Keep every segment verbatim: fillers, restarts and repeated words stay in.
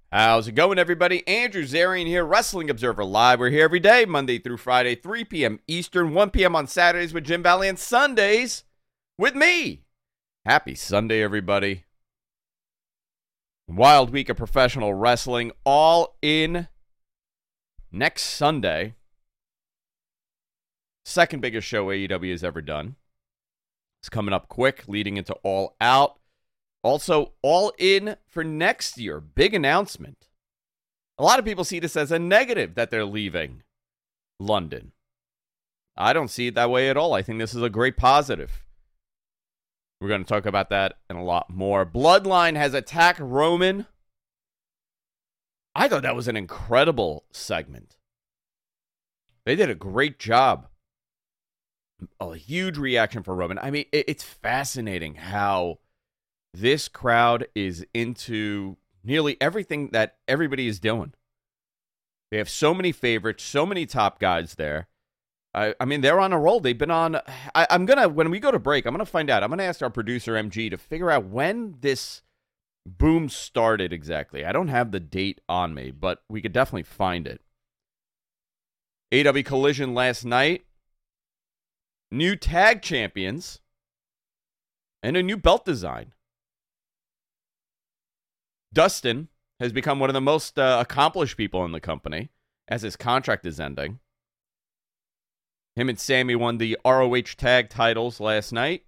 How's it going, everybody? Andrew Zarian here, Wrestling Observer Live. We're here every day, Monday through Friday, three p.m. Eastern, one p.m. on Saturdays with Jim Valley, and Sundays with me. Happy Sunday, everybody. Wild week of professional wrestling, all in next Sunday. Second biggest show A E W has ever done. It's coming up quick, leading into All Out. Also, All In for next year. Big announcement. A lot of people see this as a negative that they're leaving London. I don't see it that way at all. I think this is a great positive. We're going to talk about that and a lot more. Bloodline has attacked Roman. I thought that was an incredible segment. They did a great job. A huge reaction for Roman. I mean, it's fascinating how this crowd is into nearly everything that everybody is doing. They have so many favorites, so many top guys there. I, I mean, they're on a roll. They've been on. I, I'm going to, when we go to break, I'm going to find out. I'm going to ask our producer, M G, to figure out when this boom started exactly. I don't have the date on me, but we could definitely find it. A E W Collision last night. New tag champions. And a new belt design. Dustin has become one of the most uh, accomplished people in the company as his contract is ending. Him and Sammy won the R O H tag titles last night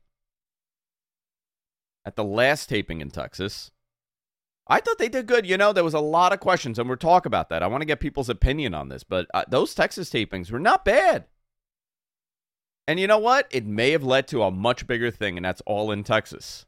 at the last taping in Texas. I thought they did good. You know, there was a lot of questions, and we'll talk about that. I want to get people's opinion on this, but uh, those Texas tapings were not bad. And you know what? It may have led to a much bigger thing, and that's All in Texas.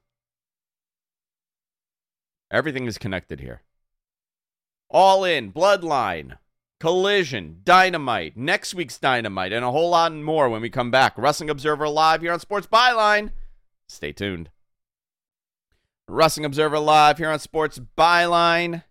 Everything is connected here. All In, Bloodline, Collision, Dynamite, next week's Dynamite, and a whole lot more when we come back. Wrestling Observer Live here on Sports Byline. Stay tuned. Wrestling Observer Live here on Sports Byline.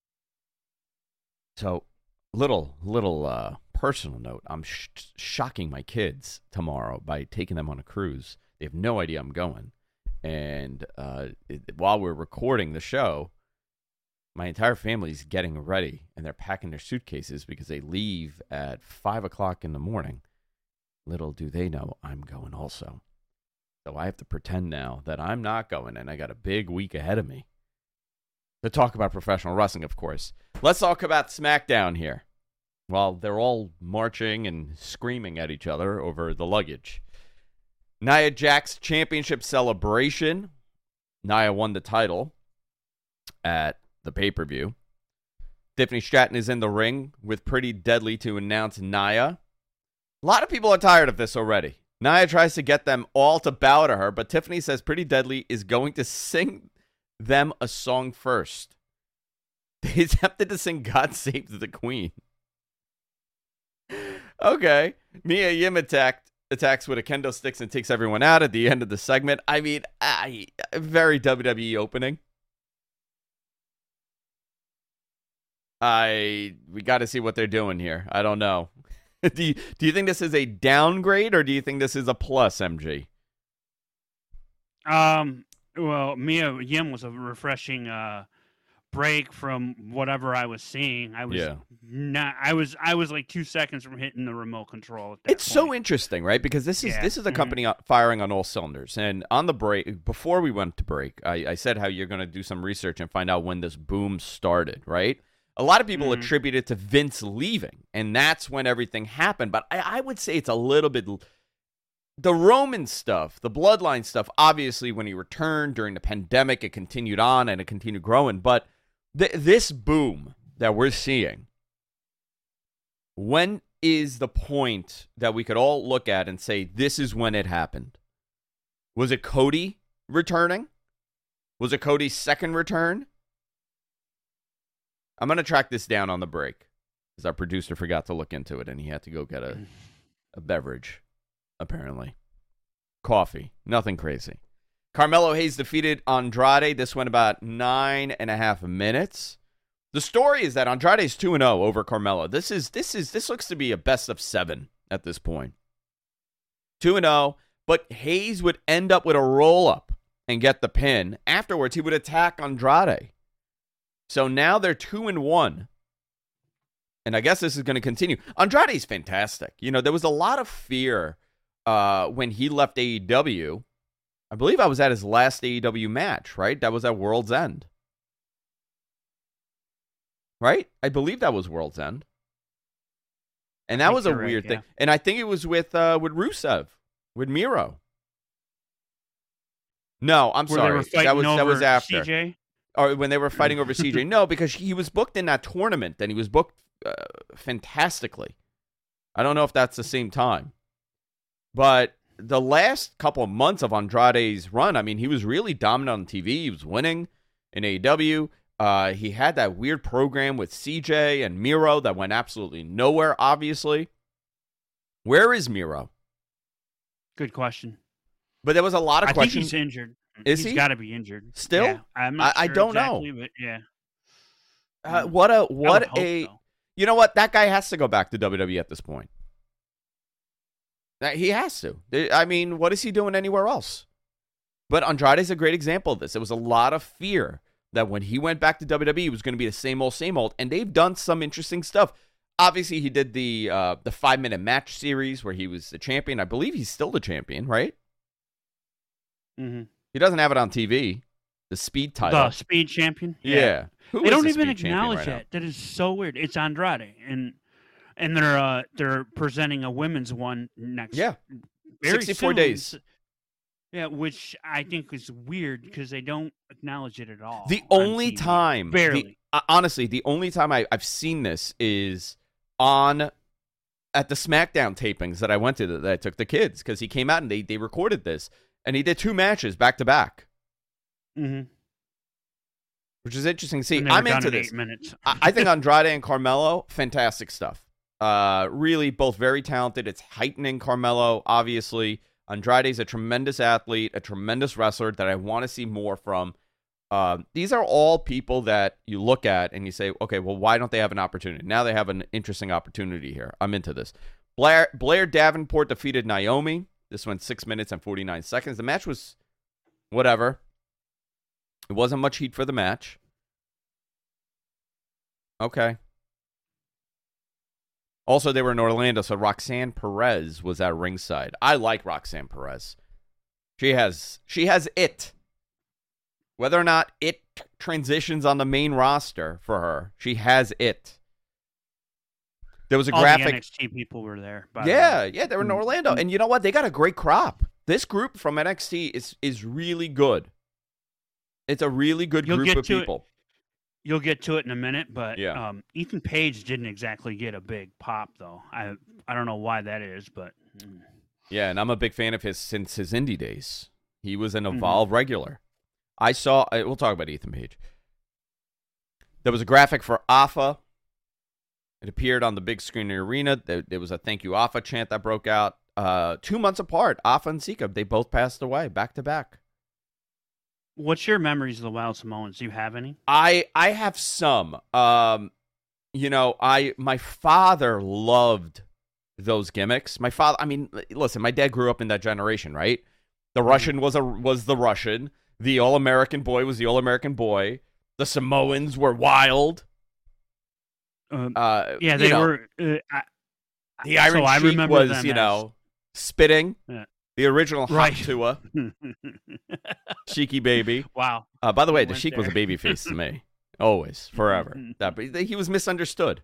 So, little, little uh, personal note. I'm sh- shocking my kids tomorrow by taking them on a cruise. They have no idea I'm going. And uh, it, while we're recording the show, my entire family's getting ready, and they're packing their suitcases because they leave at five o'clock in the morning. Little do they know I'm going also. So I have to pretend now that I'm not going, and I got a big week ahead of me to talk about professional wrestling, of course. Let's talk about SmackDown here while they're all marching and screaming at each other over the luggage. Nia Jax championship celebration. Nia won the title at the pay-per-view. Tiffany Stratton is in the ring with Pretty Deadly to announce Nia. A lot of people are tired of this already. Nia tries to get them all to bow to her, but Tiffany says Pretty Deadly is going to sing them a song first. They attempted to sing God Save the Queen. Okay. Mia Yim attacked. attacks with a kendo sticks and takes everyone out at the end of the segment. I mean, I, very W W E opening. I we got to see what they're doing here. I don't know. do you do you think this is a downgrade or do you think this is a plus, M G? Um. Well, Mia Yim was a refreshing uh, break from whatever I was seeing. I was yeah. not. I was. I was like two seconds from hitting the remote control. At that it's point. so interesting, right? Because this is yeah. this is a mm-hmm. company firing on all cylinders. And on the break, before we went to break, I, I said how you're going to do some research and find out when this boom started, right? A lot of people mm-hmm. attribute it to Vince leaving, and that's when everything happened. But I, I would say it's a little bit. The Roman stuff, the Bloodline stuff, obviously when he returned during the pandemic, it continued on and it continued growing. But th- this boom that we're seeing, when is the point that we could all look at and say, this is when it happened? Was it Cody returning? Was it Cody's second return? I'm going to track this down on the break because our producer forgot to look into it and he had to go get a, a beverage. Apparently. Coffee. Nothing crazy. Carmelo Hayes defeated Andrade. This went about nine and a half minutes. The story is that Andrade is two and oh over Carmelo. This is this is this looks to be a best of seven at this point. two and oh, but Hayes would end up with a roll up and get the pin. Afterwards, he would attack Andrade. So now they're two and one. And I guess this is going to continue. Andrade's fantastic. You know, there was a lot of fear uh, when he left A E W. I believe I was at his last A E W match, right? That was at World's End. Right? I believe that was World's End. And that was a weird right, thing. Yeah. And I think it was with uh, with Rusev, with Miro. No, I'm Were sorry. That was that was after. C J? Or when they were fighting over C J. No, because he was booked in that tournament, and he was booked uh, fantastically. I don't know if that's the same time. But the last couple of months of Andrade's run, I mean, he was really dominant on T V. He was winning in A E W. Uh, he had that weird program with C J and Miro that went absolutely nowhere, obviously. Where is Miro? Good question. But there was a lot of I questions. I think he's injured. Is he's he? got to be injured. Still? Yeah, I'm not I, sure I don't exactly, know. But yeah. Uh, what a what a. So. You know what? That guy has to go back to W W E at this point. He has to. I mean, what is he doing anywhere else? But Andrade's a great example of this. There was a lot of fear that when he went back to W W E, it was going to be the same old, same old. And they've done some interesting stuff. Obviously, he did the uh, the five-minute match series where he was the champion. I believe he's still the champion, right? Mm-hmm. He doesn't have it on T V. The speed title. The speed champion? Yeah. yeah. Who they is don't the even speed acknowledge champion right that. That is so weird. It's Andrade. And and they're uh, they're presenting a women's one next. Yeah. Very sixty-four soon. days. Yeah, which I think is weird because they don't acknowledge it at all. The only T V. time. Barely. The, uh, honestly, the only time I, I've seen this is on at the SmackDown tapings that I went to that, that I took the kids because he came out and they, they recorded this. And he did two matches back to back. Mm-hmm. Which is interesting. See, And they I'm were done into in this. Eight minutes. I, I think Andrade and Carmelo, fantastic stuff. Uh, really, both very talented. It's heightening Carmelo, obviously. Andrade's a tremendous athlete, a tremendous wrestler that I want to see more from. Uh, these are all people that you look at and you say, okay, well, why don't they have an opportunity? Now they have an interesting opportunity here. I'm into this. Blair, Blair Davenport defeated Naomi. This went six minutes and forty-nine seconds. The match was whatever. It wasn't much heat for the match. Okay. Also, they were in Orlando, so Roxanne Perez was at ringside. I like Roxanne Perez. She has she has it. Whether or not it transitions on the main roster for her, she has it. There was a All graphic. the N X T people were there. By Yeah, the yeah, they were in Orlando. And you know what? They got a great crop. This group from N X T is is really good. It's a really good You'll group get of to people. It. You'll get to it in a minute, but Yeah. um, Ethan Page didn't exactly get a big pop, though. I I don't know why that is, but mm. Yeah, and I'm a big fan of his since his indie days. He was an Mhm. Evolve regular. I saw, I- we'll talk about Ethan Page. There was a graphic for Alpha. It appeared on the big screen in the arena. There, there was a thank you Alpha chant that broke out. Uh, two months apart, Alpha and Sika, they both passed away back to back. What's your memories of the Wild Samoans? Do you have any? I I have some. Um, you know, I my father loved those gimmicks. My father, I mean, listen, my dad grew up in that generation, right? The Russian was a was the Russian. The All-American boy was the All-American boy. The Samoans were wild. Um, Uh, yeah, you they know, were. Uh, I, The Iron so I Sheik remember was, them you as- know, spitting. Yeah. The original Hot Right. Tua, Sheiky baby. Wow. Uh, by the way, We the went Sheik was a there. baby face to me. Always, forever. That, but he was misunderstood.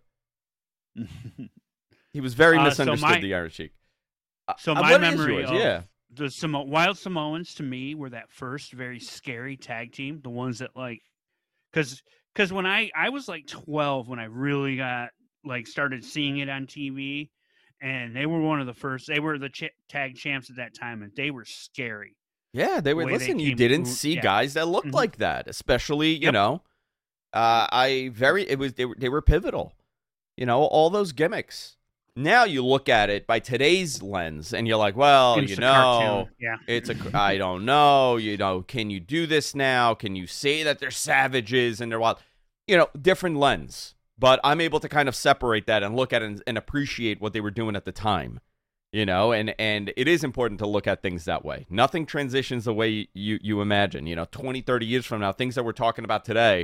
He was very Uh, so misunderstood, my- the Iron Sheik. Uh, So uh, my what is memory yours? of Yeah. the Samo- Wild Samoans to me were that first very scary tag team, the ones that like, because because when I I was like twelve when I really got like started seeing it on T V, and they were one of the first. They were the ch- tag champs at that time, and they were scary. Yeah, they were. way they Listen, you came- didn't who- see yeah. guys that looked Mhm. like that, especially you Yep. know. Uh, I very it was they were they were pivotal, you know, all those gimmicks. Now you look at it by today's lens, and you're like, well, It's you a know, cartoon, yeah. it's a I don't know, you know, can you do this now? Can you say that they're savages and they're wild? You know, different lens. But I'm able to kind of separate that and look at it and, and appreciate what they were doing at the time. You know, and, and it is important to look at things that way. Nothing transitions the way you, you imagine. You know, twenty, thirty years from now, things that we're talking about today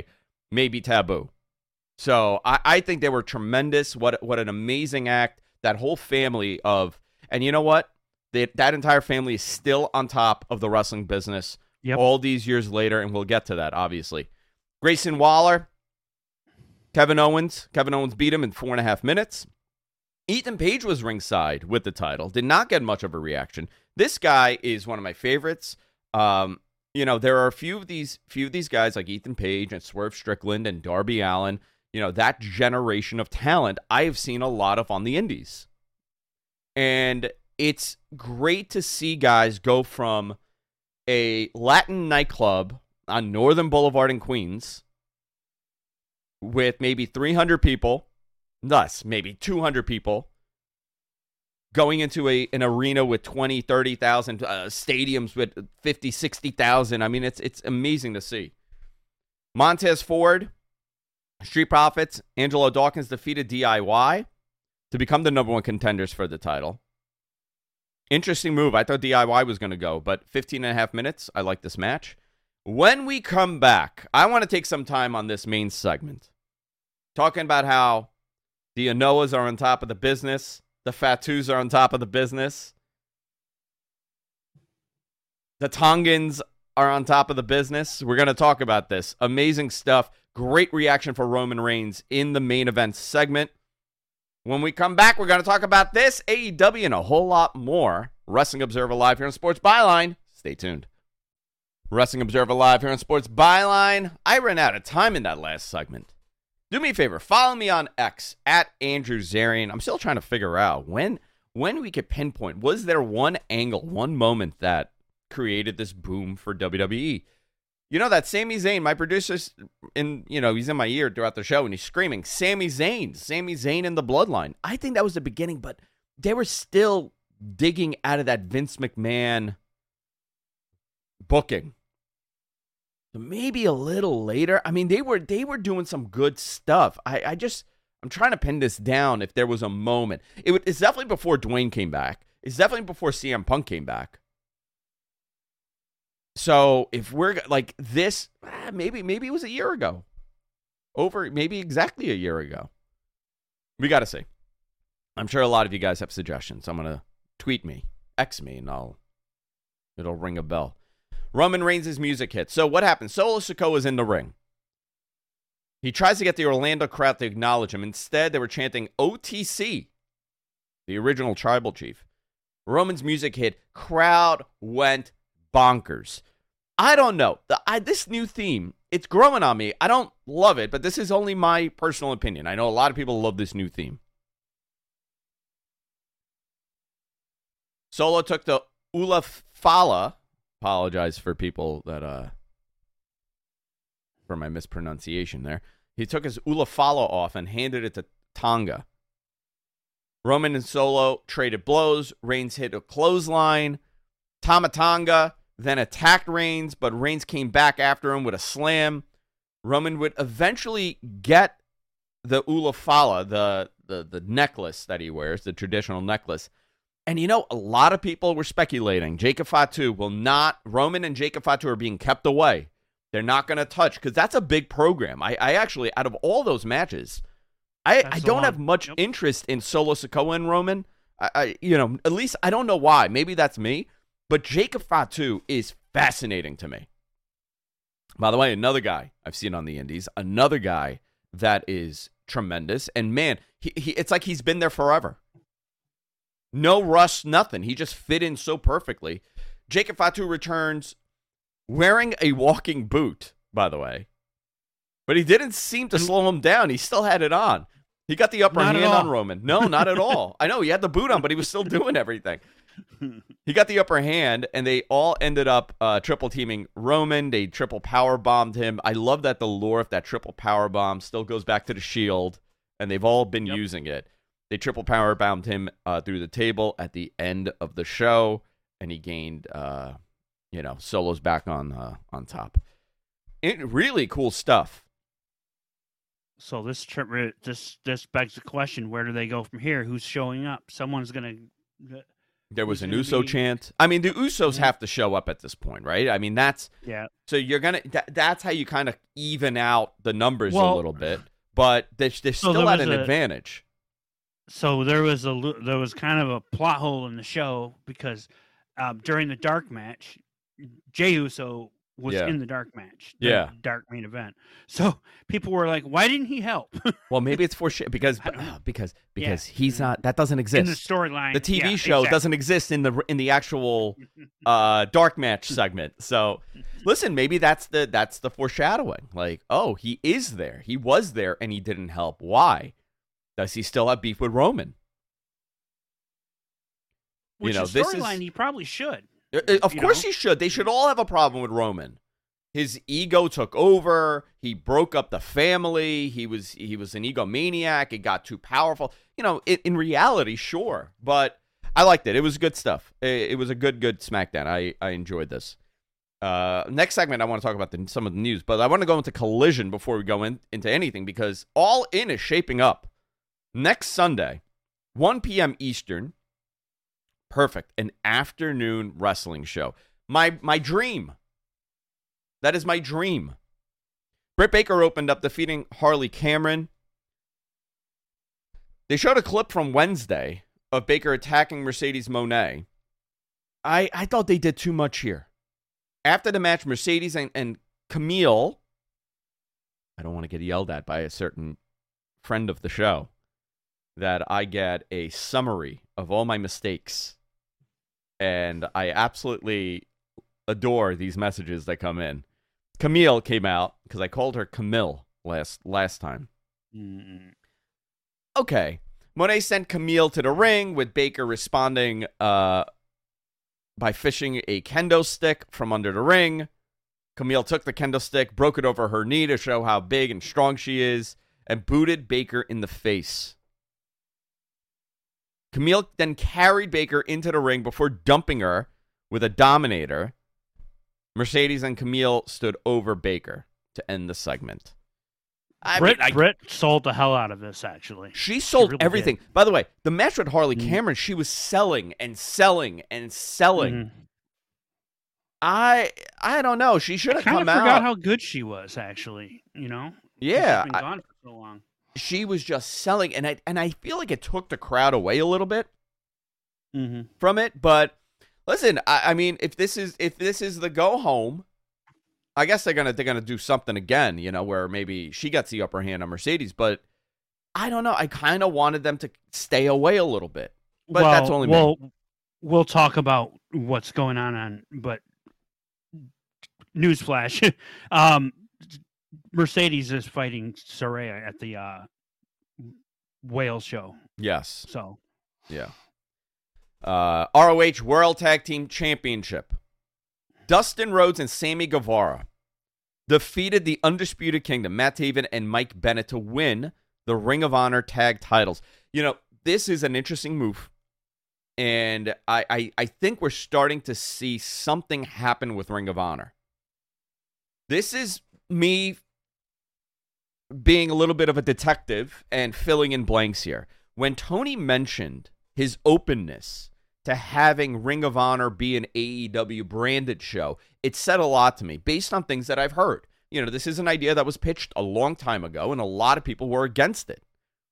may be taboo. So I, I think they were tremendous. What what an amazing act. That whole family of, and you know what? They, that entire family is still on top of the wrestling business yep. all these years later, and we'll get to that, obviously. Grayson Waller, Kevin Owens. Kevin Owens beat him in four and a half minutes. Ethan Page was ringside with the title. Did not get much of a reaction. This guy is one of my favorites. Um, you know, there are a few of these few of these guys like Ethan Page and Swerve Strickland and Darby Allin. You know, that generation of talent I have seen a lot of on the indies. And it's great to see guys go from a Latin nightclub on Northern Boulevard in Queens with maybe three hundred people, thus maybe two hundred people, going into a an arena with twenty, thirty thousand, uh, stadiums with fifty, sixty thousand. I mean, it's it's amazing to see. Montez Ford, Street Profits, Angelo Dawkins defeated D I Y to become the number one contenders for the title. Interesting move. I thought D I Y was going to go, but fifteen and a half minutes. I like this match. When we come back, I want to take some time on this main segment, talking about how the Anoas are on top of the business, the Fatus are on top of the business, the Tongans are on top of the business. We're going to talk about this. Amazing stuff. Great reaction for Roman Reigns in the main event segment. When we come back, we're going to talk about this, A E W, and a whole lot more. Wrestling Observer Live here on Sports Byline. Stay tuned. Wrestling Observer Live here on Sports Byline. I ran out of time in that last segment. Do me a favor. Follow me on X, at Andrew Zarian. I'm still trying to figure out when, when we could pinpoint. Was there one angle, one moment that created this boom for W W E? You know that Sami Zayn, my producer's in, you know, he's in my ear throughout the show and he's screaming, Sami Zayn, Sami Zayn in the Bloodline. I think that was the beginning, but they were still digging out of that Vince McMahon booking. So maybe a little later. I mean, they were they were doing some good stuff. I, I just, I'm trying to pin this down if there was a moment. It, it's definitely before Dwayne came back. It's definitely before C M Punk came back. So if we're like this, maybe maybe it was a year ago. Over, maybe exactly a year ago. We got to see. I'm sure a lot of you guys have suggestions. I'm going to tweet me, X me, and I'll, it'll ring a bell. Roman Reigns' music hit. So what happened? Solo Sikoa is in the ring. He tries to get the Orlando crowd to acknowledge him. Instead, they were chanting O T C, the original tribal chief. Roman's music hit. Crowd went bonkers. I don't know. The, I, this new theme, it's growing on me. I don't love it, but this is only my personal opinion. I know a lot of people love this new theme. Solo took the Ula Fala. Apologize for people that, uh, for my mispronunciation there. He took his Ula Fala off and handed it to Tonga. Roman and Solo traded blows. Reigns hit a clothesline. Tama Tonga then attacked Reigns, but Reigns came back after him with a slam. Roman would eventually get the Ula Fala, the, the, the necklace that he wears, the traditional necklace. And you know, a lot of people were speculating. Jacob Fatu will not, Roman and Jacob Fatu are being kept away. They're not going to touch, because that's a big program. I, I actually, out of all those matches, I, I don't have much yep. interest in Solo Sikoa and Roman. I, I, you know, at least I don't know why. Maybe that's me. But Jacob Fatu is fascinating to me. By the way, another guy I've seen on the indies, another guy that is tremendous. And man, he, he it's like he's been there forever. No rush, nothing. He just fit in so perfectly. Jacob Fatu returns wearing a walking boot, by the way. But he didn't seem to slow him down. He still had it on. He got the upper not hand on Roman. No, not at all. I know, he had the boot on, but he was still doing everything. He got the upper hand, and they all ended up uh, triple teaming Roman. They triple power bombed him. I love that the lore of that triple power bomb still goes back to the Shield, and they've all been yep. using it. They triple power bombed him uh, through the table at the end of the show, and he gained, uh, you know, Solo's back on uh, on top. It, really cool stuff. So this trip, this this begs the question: where do they go from here? Who's showing up? Someone's gonna. There was Who's an gonna Uso be- chant. I mean, the Usos Mhm. have to show up at this point, right? I mean, that's Yeah. so you're gonna. That, that's how you kind of even out the numbers a Well, little bit, but they're, they're so still there at was an a- advantage. So there was a lo- there was kind of a plot hole in the show because um, during the dark match, Jey Uso was Yeah. in the dark match, the Yeah. dark main event. So people were like, "Why didn't he help?" Well, maybe it's for shit because I don't know. uh, because Yeah. because he's not. That doesn't in the exist. storyline. The T V yeah, show exactly. doesn't exist in the in the actual uh, dark match segment. So, listen, maybe that's the that's the foreshadowing. Like, oh, he is there. He was there, and he didn't help. Why? Does he still have beef with Roman? Which you know, is this is- storyline he probably should. Uh, uh, Of You course know? he should. They should all have a problem with Roman. His ego took over. He broke up the family. He was he was an egomaniac. It got too powerful. You know, it, in reality, sure, but I liked it. It was good stuff. It, it was a good good SmackDown. I I enjoyed this. Uh, next segment, I want to talk about the, some of the news, but I want to go into Collision before we go in, into anything because All In is shaping up next Sunday, one p.m. Eastern. Perfect. An afternoon wrestling show. My my dream. That is my dream. Britt Baker opened up defeating Harley Cameron. They showed a clip from Wednesday of Baker attacking Mercedes Moné. I, I thought they did too much here. After the match, Mercedes and, and Camille, I don't want to get yelled at by a certain friend of the show, that I get a summary of all my mistakes. And I absolutely adore these messages that come in. Camille came out because I called her Camille last last time. Mm. Okay. Monet sent Camille to the ring with Baker responding uh, by fishing a kendo stick from under the ring. Camille took the kendo stick, broke it over her knee to show how big and strong she is, and booted Baker in the face. Camille then carried Baker into the ring before dumping her with a Dominator. Mercedes and Camille stood over Baker to end the segment. I Britt, mean, I, Britt sold the hell out of this, actually. she sold really everything. By the way, the match with Harley Mm. Cameron, she was selling and selling and selling. Mhm. I I don't know. She should I have kind come of forgot out. how good she was, actually. You know? 'Cause Yeah, she's been I- gone for so long. she was just selling, and I and I feel like it took the crowd away a little bit Mm-hmm. from it. But listen, I, I mean, if this is if this is the go home, I guess they're gonna they're gonna do something again, you know, where maybe she gets the upper hand on Mercedes. But I don't know. I kind of wanted them to stay away a little bit, but well, that's only me. we'll, we'll talk about what's going on on, but newsflash, um, Mercedes is fighting Saraya at the uh, Wales show. Yes, So yeah. Uh, R O H World Tag Team Championship. Dustin Rhodes and Sammy Guevara defeated the Undisputed Kingdom, Matt Taven and Mike Bennett, to win the Ring of Honor tag titles. You know, this is an interesting move. And I, I, I think we're starting to see something happen with Ring of Honor. This is me being a little bit of a detective and filling in blanks here. When Tony mentioned his openness to having Ring of Honor be an A E W branded show, it said a lot to me based on things that I've heard. You know, this is an idea that was pitched a long time ago, and a lot of people were against it.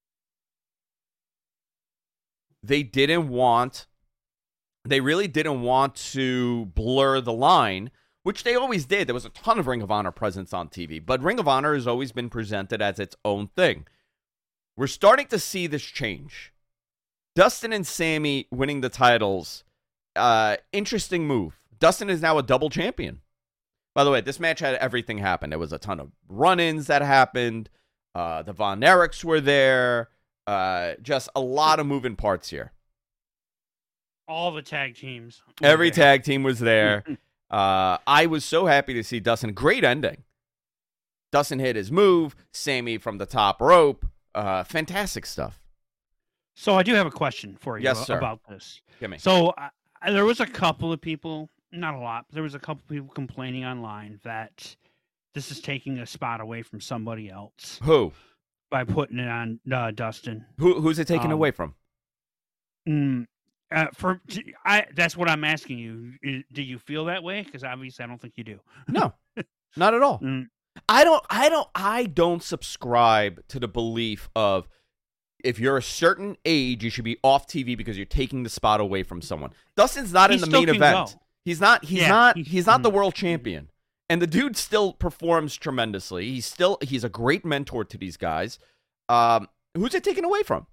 They didn't want, they really didn't want to blur the line, which they always did. There was a ton of Ring of Honor presence on T V, but Ring of Honor has always been presented as its own thing. We're starting to see this change. Dustin and Sammy winning the titles, uh, interesting move. Dustin is now a double champion. By the way, this match had everything happen. There was a ton of run-ins that happened. Uh, the Von Erichs were there. Uh, just a lot of moving parts here. all the tag teams. were Every there. tag team was there. Uh, I was so happy to see Dustin. Great ending. Dustin hit his move. Sammy from the top rope. Uh, fantastic stuff. So I do have a question for you Yes, a- sir. about this. Give me. So uh, there was a couple of people, not a lot, but there was a couple of people complaining online that this is taking a spot away from somebody else Who? by putting it on uh, Dustin. Who? Who's it taken Um, away from? Mm, Uh, for I, that's what I'm asking you. I- Do you feel that way? Because obviously, I don't think you do. No, not at all. Mm. I don't. I don't. I don't subscribe to the belief of if you're a certain age, you should be off T V because you're taking the spot away from someone. Dustin's not He in the still main can event. go. He's not. He's Yeah, not. he's- He's not the mm. world champion. And the dude still performs tremendously. He's still. He's a great mentor to these guys. Um, who's it taken away from?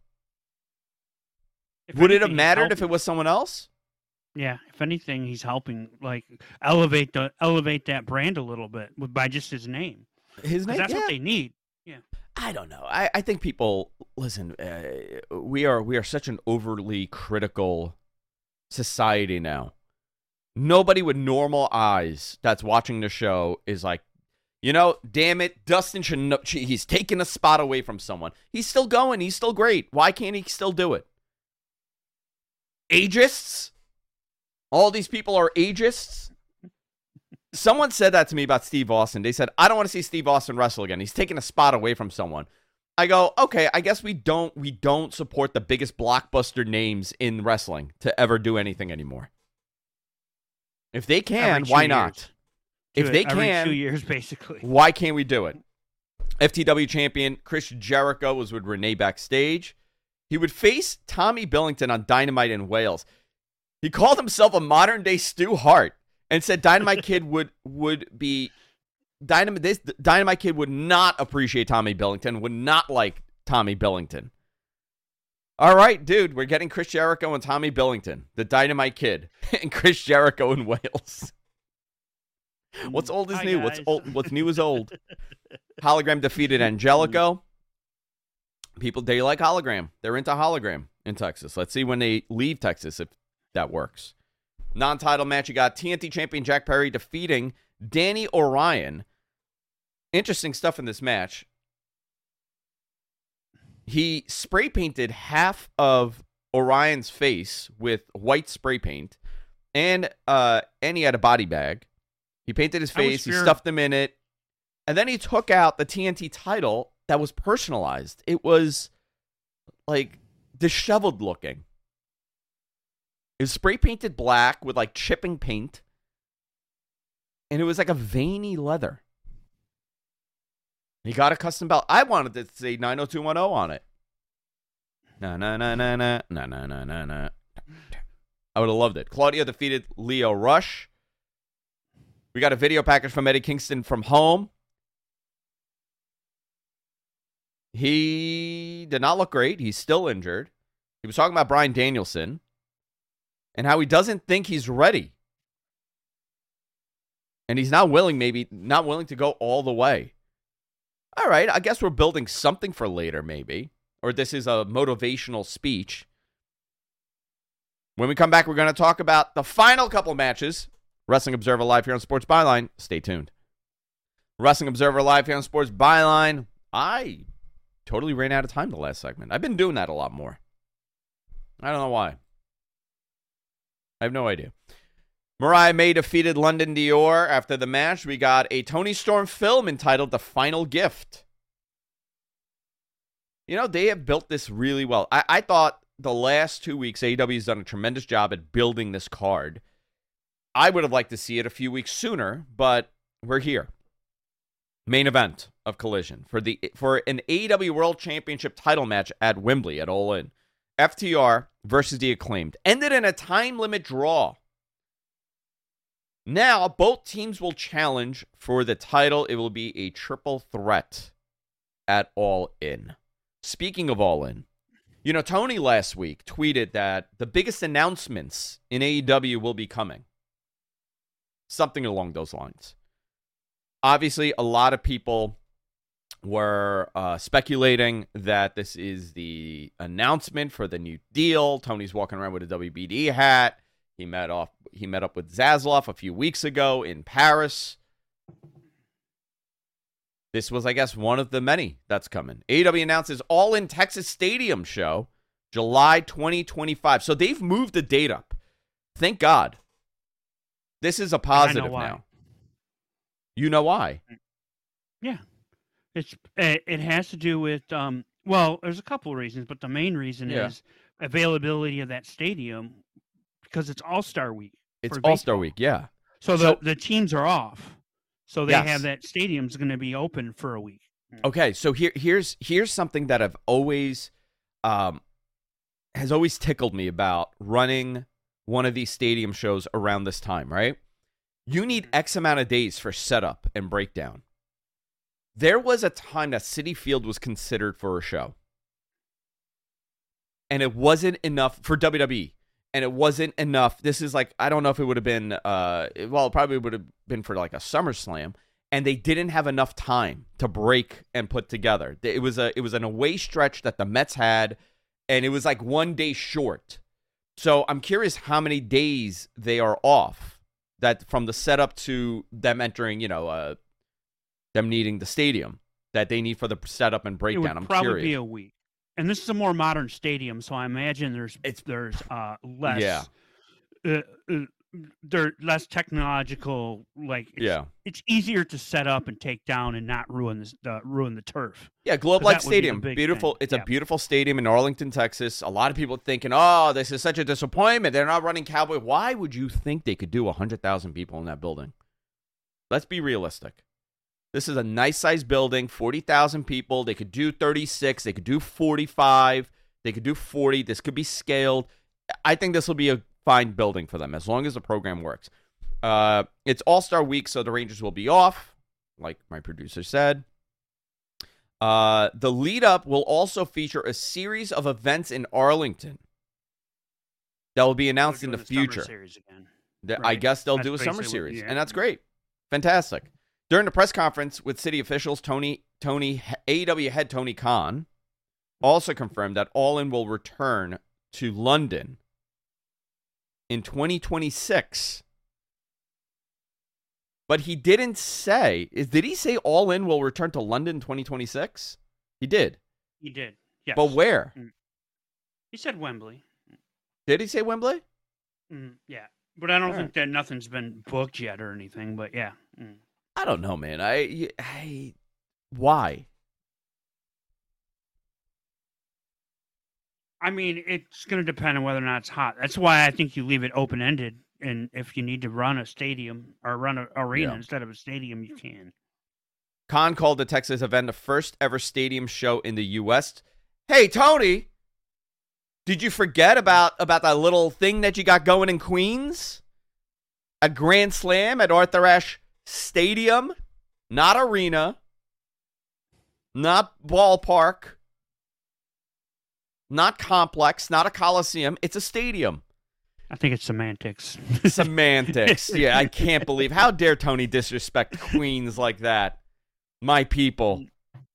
If Would it have anything, he's mattered if helping. it was someone else? Yeah, if anything, he's helping like elevate the elevate that brand a little bit with, by just his name. His 'Cause name. that's yeah. what they need. I don't know. I, I think people listen. Uh, we are we are such an overly critical society now. Nobody with normal eyes that's watching the show is like, you know, damn it, Dustin should know. He's taking a spot away from someone. He's still going. He's still great. Why can't he still do it? Ageists? All these people are ageists? Someone said that to me about Steve Austin. They said, I don't want to see Steve Austin wrestle again. He's taking a spot away from someone. I go, okay, I guess we don't we don't support the biggest blockbuster names in wrestling to ever do anything anymore. If they can, Every two why years. not? Do If it they every can, two years basically. why can't we do it? F T W champion Chris Jericho was with Renee backstage. He would face Tommy Billington on Dynamite in Wales. He called himself a modern-day Stu Hart and said Dynamite Kid would would be Dynamite. This Dynamite Kid would not appreciate Tommy Billington. Would not like Tommy Billington. All right, dude, we're getting Chris Jericho and Tommy Billington, the Dynamite Kid, and Chris Jericho in Wales. What's old is Hi, new. What's guys. old? What's new is old. Hologram defeated Angelico. People, they like Hologram. They're into Hologram in Texas. Let's see when they leave Texas if that works. Non-title match, you got T N T champion Jack Perry defeating Danny Orion. Interesting stuff in this match. He spray painted half of Orion's face with white spray paint, and uh, and he had a body bag. He painted his I was face, he fear- stuffed him in it, and then he took out the T N T title that was personalized. It was like disheveled looking. It was spray painted black with like chipping paint, and it was like a veiny leather. He got a custom belt. I wanted to say nine oh two one oh on it. Na na na na na na na na na na. I would have loved it. Claudio defeated Leo Rush. We got a video package from Eddie Kingston from home. He did not look great. He's still injured. He was talking about Bryan Danielson and how he doesn't think he's ready. And he's not willing, maybe, not willing to go all the way. All right, I guess we're building something for later, maybe. Or this is a motivational speech. When we come back, we're going to talk about the final couple matches. Wrestling Observer Live here on Sports Byline. Stay tuned. Wrestling Observer Live here on Sports Byline. I totally ran out of time the last segment. I've been doing that a lot more. I don't know why. I have no idea. Mariah May defeated London Dior. After the match, we got a Tony Storm film entitled The Final Gift. You know, they have built this really well. I, I thought the last two weeks, A E W has done a tremendous job at building this card. I would have liked to see it a few weeks sooner, but we're here. Main event of Collision for the for an A E W World Championship title match at Wembley at All In. F T R versus the Acclaimed. Ended in a time limit draw. Now, both teams will challenge for the title. It will be a triple threat at All In. Speaking of All In, you know, Tony last week tweeted that the biggest announcements in A E W will be coming. Something along those lines. Obviously, a lot of people were uh, speculating that this is the announcement for the new deal. Tony's walking around with a W B D hat. He met off. He met up with Zaslav a few weeks ago in Paris. This was, I guess, one of the many that's coming. A E W announces All In Texas Stadium show, July twenty twenty-five. So they've moved the date up. Thank God. This is a positive now. You know why? Yeah, it's it, it has to do with um. Well, there's a couple of reasons, but the main reason Yeah. is availability of that stadium because it's All Star Week. It's for All Star baseball. Week, yeah. So the So- the teams are off. So they Yes. have that stadium's going to be open for a week. Okay, so here here's here's something that I've always um has always tickled me about running one of these stadium shows around this time, right? You need X amount of days for setup and breakdown. There was a time that Citi Field was considered for a show. And it wasn't enough for W W E. And it wasn't enough. This is like, I don't know if it would have been, uh, well, it probably would have been for like a SummerSlam. And they didn't have enough time to break and put together. It was a, it was an away stretch that the Mets had, and it was like one day short. So I'm curious how many days they are off that from the setup to them entering, you know, uh, them needing the stadium that they need for the setup and It breakdown. would I'm probably curious. be a week. And this is a more modern stadium, so I imagine there's It's- there's uh, less Yeah. uh, uh, they're less technological. Like it's, Yeah. it's easier to set up and take down and not ruin this uh, ruin the turf. Yeah, Globe 'Cause Life that would be the Stadium, big beautiful. thing. It's Yeah. a beautiful stadium in Arlington, Texas. A lot of people thinking, "Oh, this is such a disappointment. They're not running Cowboy." Why would you think they could do a hundred thousand people in that building? Let's be realistic. This is a nice sized building, forty thousand people. They could do thirty-six. They could do forty-five. They could do forty. This could be scaled. I think this will be a fine building for them as long as the program works. Uh, it's All-Star Week, so the Rangers will be off, like my producer said. Uh, the lead-up will also feature a series of events in Arlington that will be announced They're in the doing summer future. series again. That I Right. guess they'll That's do a summer basically what- series, yeah. and that's great. Fantastic. During the press conference with city officials, Tony, Tony, A E W head Tony Khan also confirmed that All In will return to London in twenty twenty-six. But he didn't say, is did he say All In will return to London in twenty twenty-six? He did. He did. Yes. But where? He said Wembley. Did he say Wembley? Mm, yeah. But I don't All think right. that nothing's been booked yet or anything. But yeah. Mm. I don't know, man. I, I why? I mean, it's going to depend on whether or not it's hot. That's why I think you leave it open ended. And if you need to run a stadium or run an arena Yeah. instead of a stadium, you can. Khan called the Texas event the first ever stadium show in the U S. Hey, Tony, did you forget about, about that little thing that you got going in Queens? A Grand Slam at Arthur Ashe Stadium, not arena, not ballpark, not complex, not a coliseum. It's a stadium. I think it's semantics. Semantics. Yeah, I can't believe. How dare Tony disrespect Queens like that? My people.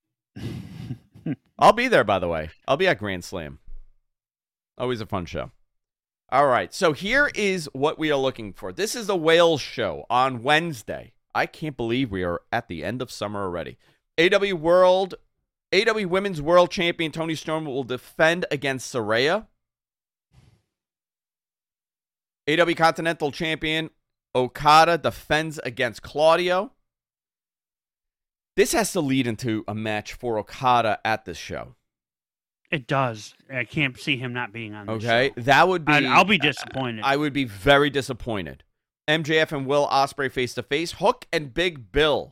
I'll be there, by the way. I'll be at Grand Slam. Always a fun show. All right, so here is what we are looking for. This is the Wales show on Wednesday. I can't believe we are at the end of summer already. A E W World, A E W Women's World Champion Toni Storm will defend against Saraya. A E W Continental Champion Okada defends against Claudio. This has to lead into a match for Okada at this show. It does. I can't see him not being on this Okay, show. that would be. I'd- I'll be disappointed. I would be very disappointed. M J F and Will Ospreay face to face. Hook and Big Bill.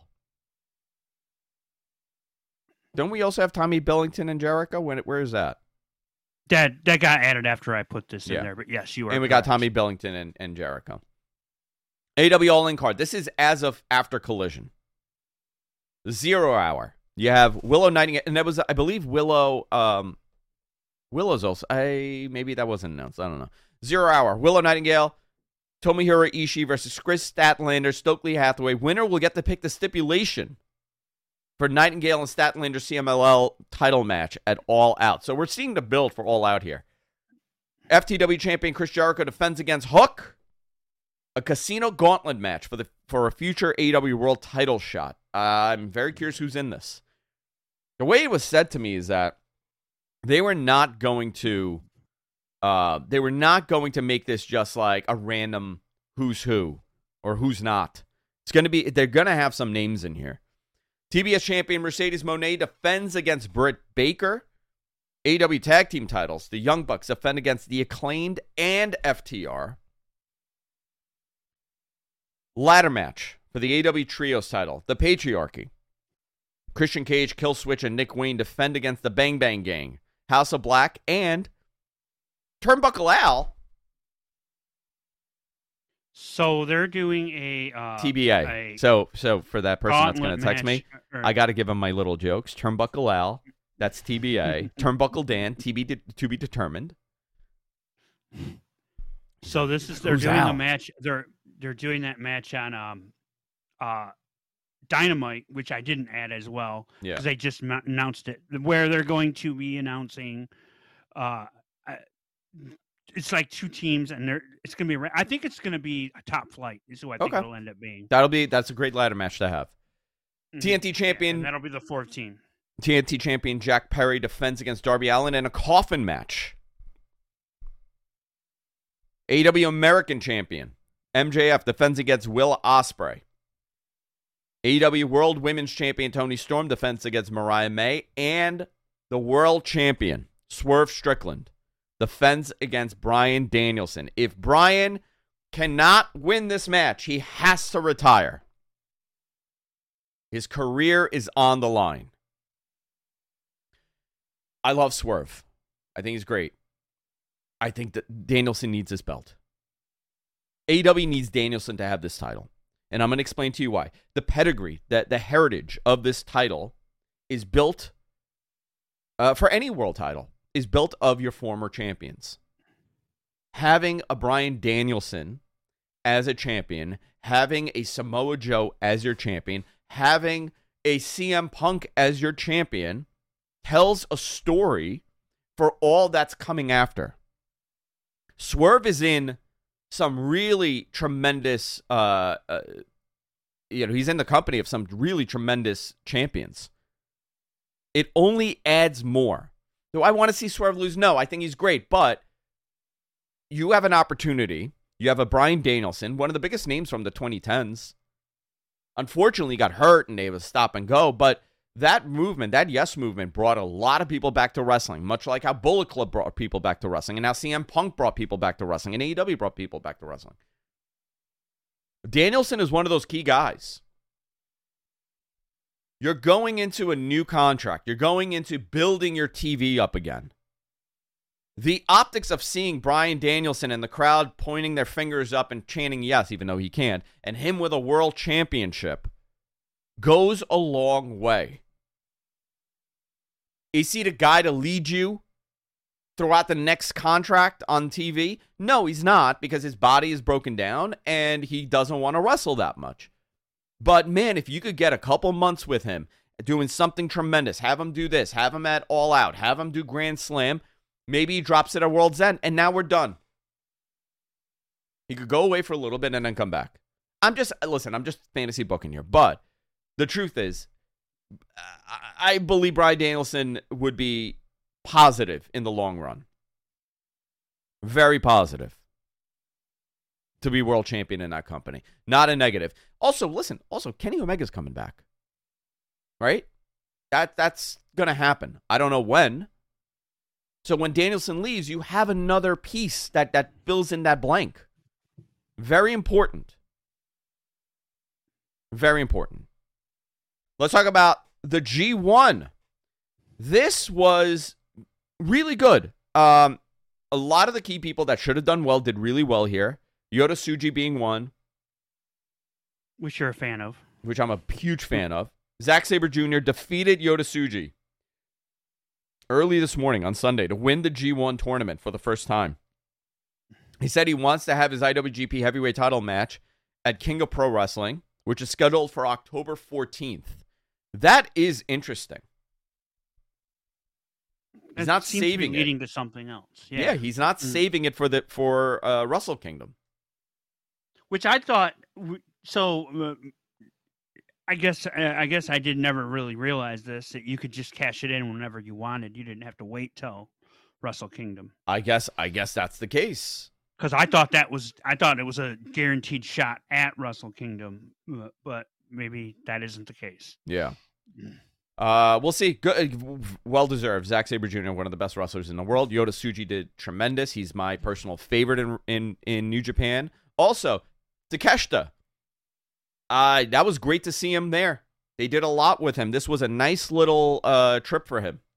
Don't we also have Tommy Billington and Jericho? When? Where is that? That that got added after I put this Yeah. in there. But yes, you are. And we got correct. Tommy Billington and, and Jericho. A E W All In card. This is as of after Collision. Zero hour. You have Willow Nightingale, and that was, I believe, Willow. Um, Willow's also. I maybe that wasn't announced. I don't know. Zero hour. Willow Nightingale, Tomohiro Ishii versus Chris Statlander, Stokely Hathaway. Winner will get to pick the stipulation for Nightingale and Statlander C M L L title match at All Out. So we're seeing the build for All Out here. F T W champion Chris Jericho defends against Hook. A casino gauntlet match for the for a future A E W World title shot. Uh, I'm very curious who's in this. The way it was said to me is that they were not going to, uh, they were not going to make this just like a random who's who or who's not. It's going to be, they're going to have some names in here. T B S champion Mercedes Moné defends against Britt Baker. A E W tag team titles. The Young Bucks defend against The Acclaimed and F T R. Ladder match for the A E W Trios title. The Patriarchy. Christian Cage, Killswitch, and Nick Wayne defend against the Bang Bang Gang, House of Black, and Turnbuckle Al. So they're doing a uh, T B A. a So, so for that person that's going gauntlet to text me, match, or- I got to give him my little jokes. Turnbuckle Al, that's T B A. Turnbuckle Dan, T B de- to be determined. So this is they're Who's doing Al? a match. They're they're doing that match on um, uh, Dynamite, which I didn't add as well Yeah. because they just m- announced it. Where they're going to be announcing, uh, uh, it's like two teams, and they're it's gonna be. ra- I think it's gonna be a top flight. Is who I think Okay. it'll end up being. That'll be that's a great ladder match to have. Mhm. T N T Yeah, champion and that'll be the fourth team. T N T champion Jack Perry defends against Darby Allin in a coffin match. A E W American champion M J F defends against Will Ospreay. A E W World Women's Champion Toni Storm defends against Mariah May. And the World Champion Swerve Strickland defends against Bryan Danielson. If Bryan cannot win this match, he has to retire. His career is on the line. I love Swerve. I think he's great. I think that Danielson needs this belt. A E W needs Danielson to have this title. And I'm going to explain to you why. The pedigree, the, the heritage of this title is built, uh, for any world title, is built of your former champions. Having a Bryan Danielson as a champion, having a Samoa Joe as your champion, having a C M Punk as your champion tells a story for all that's coming after. Swerve is in some really tremendous, uh, uh, you know, he's in the company of some really tremendous champions. It only adds more. Do I want to see Swerve lose? No, I think he's great, but you have an opportunity. You have a Bryan Danielson, one of the biggest names from the twenty tens. Unfortunately, he got hurt and they was stop and go, but that movement, that Yes movement, brought a lot of people back to wrestling, much like how Bullet Club brought people back to wrestling, and how C M Punk brought people back to wrestling, and A E W brought people back to wrestling. Danielson is one of those key guys. You're going into a new contract. You're going into building your T V up again. The optics of seeing Bryan Danielson and the crowd pointing their fingers up and chanting yes, even though he can't, and him with a world championship goes a long way. Is he the guy to lead you throughout the next contract on T V? No, he's not, because his body is broken down and he doesn't want to wrestle that much. But man, if you could get a couple months with him doing something tremendous, have him do this, have him at All Out, have him do Grand Slam, maybe he drops it at World's End, and now we're done. He could go away for a little bit and then come back. I'm just, listen, I'm just fantasy booking here, but the truth is, I believe Bryan Danielson would be positive in the long run. Very positive to be world champion in that company. Not a negative. Also, listen, also, Kenny Omega's coming back. Right? That That's going to happen. I don't know when. So when Danielson leaves, you have another piece that, that fills in that blank. Very important. Very important. Let's talk about the G one. This was really good. Um, a lot of the key people that should have done well did really well here. Yota Tsuji being one. Which you're a fan of. Which I'm a huge fan of. Zack Sabre Junior defeated Yota Tsuji early this morning on Sunday to win the G one tournament for the first time. He said he wants to have his I W G P heavyweight title match at King of Pro Wrestling, which is scheduled for October fourteenth. That is interesting. He's That not seems to be saving it. leading to something else. Yeah, Yeah, he's not Mm. saving it for the for uh, Wrestle Kingdom. which I thought. w- So, uh, I guess uh, I guess I did never really realize this, that you could just cash it in whenever you wanted. You didn't have to wait till Wrestle Kingdom. I guess I guess that's the case. Because I thought that was I thought it was a guaranteed shot at Wrestle Kingdom, uh, but maybe that isn't the case. Yeah. Uh, we'll see. Good, well deserved. Zack Sabre Junior, one of the best wrestlers in the world. Yota Tsuji did tremendous. He's my personal favorite in in in New Japan. Also, Takeshita Uh, that was great to see him there. They did a lot with him. This was a nice little uh, trip for him.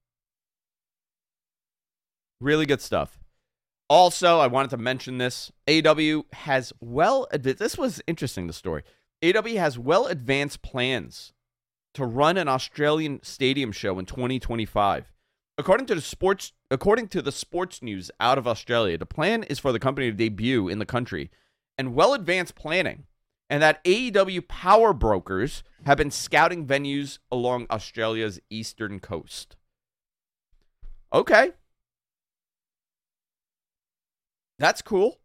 Really good stuff. Also, I wanted to mention this. A E W has well, this was interesting, the story. A E W has well advanced plans to run an Australian stadium show in twenty twenty-five. According to the sports, according to the sports news out of Australia, the plan is for the company to debut in the country and well advanced planning, and that A E W power brokers have been scouting venues along Australia's eastern coast. Okay. That's cool.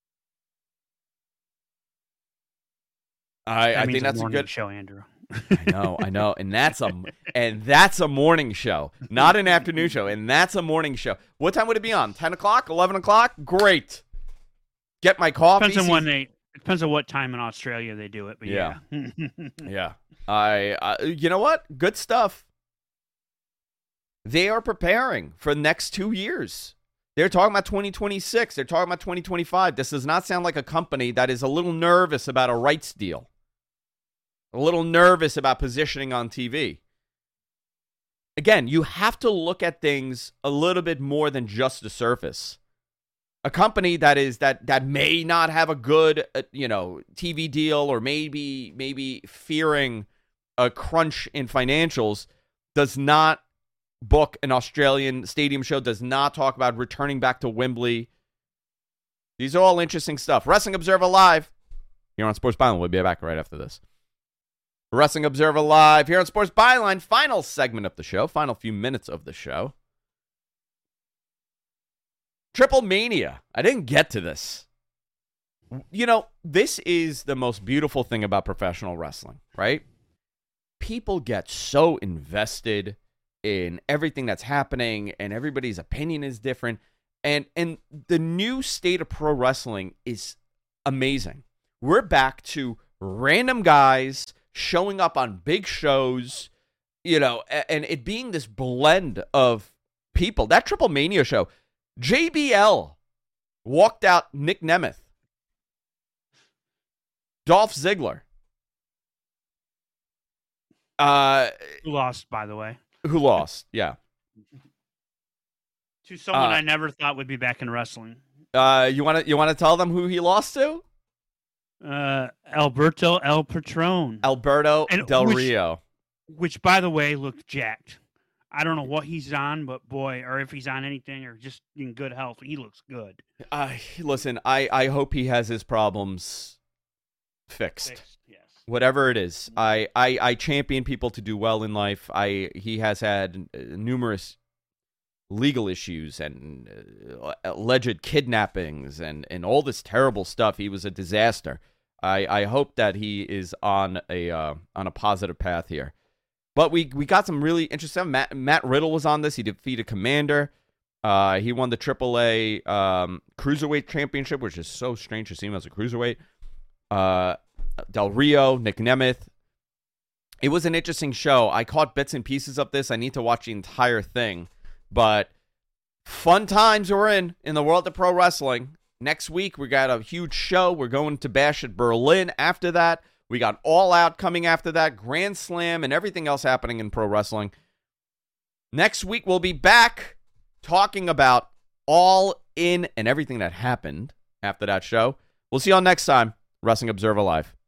I, That I means think that's a morning good show, Andrew. I know, I know, and that's a and that's a morning show, not an afternoon show, and that's a morning show. What time would it be on? Ten o'clock, eleven o'clock? Great. Get my coffee. Depends on when they. It depends on what time in Australia they do it, but yeah. Yeah. Yeah. I, I, you know what? Good stuff. They are preparing for the next two years. They're talking about twenty twenty-six. They're talking about twenty twenty-five. This does not sound like a company that is a little nervous about a rights deal. A little nervous about positioning on T V. Again, you have to look at things a little bit more than just the surface. A company that is that that may not have a good, uh, you know, T V deal, or maybe maybe fearing a crunch in financials, does not book an Australian stadium show, does not talk about returning back to Wembley. These are all interesting stuff. Wrestling Observer Live here on Sports Byline. We'll be back right after this. Wrestling Observer Live here on Sports Byline. Final segment of the show. Final few minutes of the show. Triple Mania. I didn't get to this. You know, this is the most beautiful thing about professional wrestling, right? People get so invested in everything that's happening, and everybody's opinion is different. And and the new state of pro wrestling is amazing. We're back to random guys showing up on big shows, you know, and it being this blend of people. That Triple Mania show, J B L walked out Nick Nemeth, Dolph Ziggler. Uh, Who lost, by the way? Who lost? Yeah. To someone Uh, I never thought would be back in wrestling. Uh, you want to you want to tell them who he lost to? Uh, Alberto El Patron. Alberto And Del which- Rio. Which, by the way, looked jacked. I don't know what he's on, but boy, or if he's on anything, or just in good health, he looks good. I listen. I I hope he has his problems fixed. Fixed, yes. Whatever it is, I, I I champion people to do well in life. I he has had uh, numerous legal issues and uh, alleged kidnappings and, and all this terrible stuff. He was a disaster. I, I hope that he is on a uh, on a positive path here. But we we got some really interesting. Matt, Matt Riddle was on this. He defeated Commander. Uh, he won the triple A um, Cruiserweight Championship, which is so strange to see him as a Cruiserweight. Uh, Del Rio, Nick Nemeth. It was an interesting show. I caught bits and pieces of this. I need to watch the entire thing. But fun times we're in in the world of pro wrestling. Next week, we got a huge show. We're going to Bash at Berlin after that. We got All Out coming after that, Grand Slam, and everything else happening in pro wrestling. Next week, we'll be back talking about All In and everything that happened after that show. We'll see you all next time. Wrestling Observer Live.